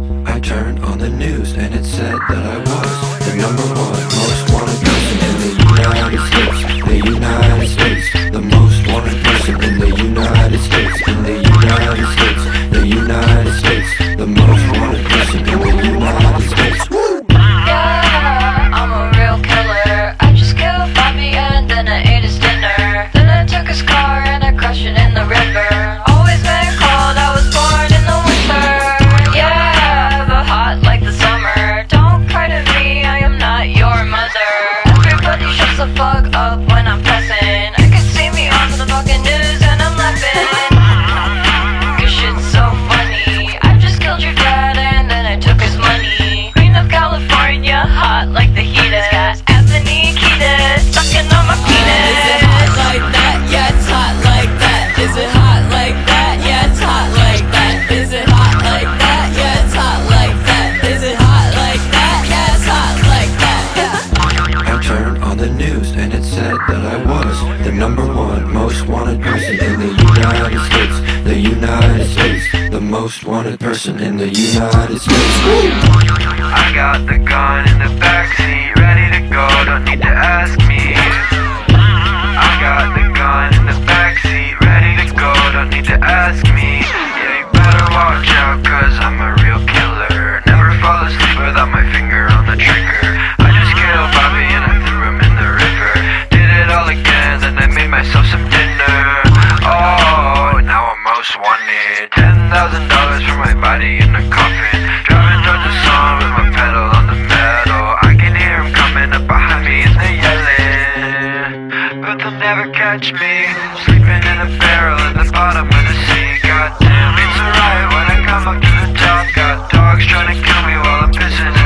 I turned on the news and it said that I was the number one most wanted person in the United States. The United States, the most wanted person in the United States. In the United States, the United States, the most wanted person in the United States. Yeah, I'm a real killer. I just killed Bobby and then I ate his dinner. Then I took his car and I crashed it in the river. Always been cold, I was born in the winter. Yeah, but hot like the summer. Don't cry to me, I am not your mother. Everybody shuts the fuck up when I'm pressing. I can see me on the fucking news and I'm laughing. Cause shit's so funny. I just killed your dad and then I took his money. Queen of California, hot like the heat is. Got Anthony Kiedis sucking on my penis. Is it hot like that? Yeah, it's hot like that. Is it hot like that? Yeah, it's hot like that. Is it hot like that? Yeah, it's hot like that. Is it hot like that? Yeah, it's hot like that. Yeah. I turned on the news and it said that I was the number one most wanted person in the United States. The United States, the most wanted person in the United States. I got the gun in the backseat, ready to go, don't need to ask me. I got the gun in the backseat, ready to go, don't need to ask me. Yeah, you better watch out, cause I'm a real killer. Never fall asleep without my finger on the trigger. I just killed Bobby and I threw him in the river. Did it all again, then I made myself some dinner. Oh, now I'm most wanted. $10,000 for my body in a coffin. Driving towards the sun with my pedal on the metal. I can hear him coming up behind me and they're yelling, but they'll never catch me. Sleeping in a barrel at the bottom of the sea. Goddamn, it's alright when I come up to the top. Got dogs trying to kill me while I'm pissing